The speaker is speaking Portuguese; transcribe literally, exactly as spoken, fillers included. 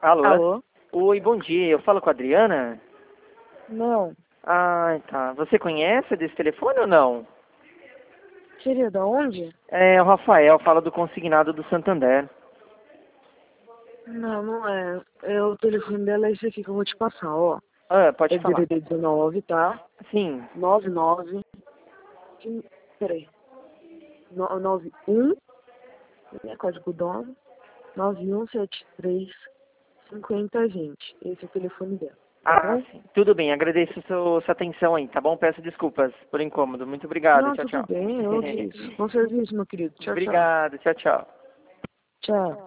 Alô? Alô? Oi, bom dia. Eu falo com a Adriana? Não. Ah, tá. Você conhece desse telefone ou não? Seria da onde? É o Rafael, fala do consignado do Santander. Não, não é. É o telefone dela, é esse aqui que eu vou te passar, ó. Ah, pode É falar. D D D dezenove, tá? Sim. nove nove. Hum, Peraí. No- nove um. É código doze. nove um sete três cinquenta vinte. Esse é o telefone dela. Tá Ah, bom? sim. Tudo bem. Agradeço sua, sua atenção aí, tá bom? Peço desculpas por incômodo. Muito obrigado. Não, Tchau, tudo tchau. bem. Eu que... Bom serviço, meu querido. Tchau, tchau. Obrigado. Tchau, tchau. Tchau.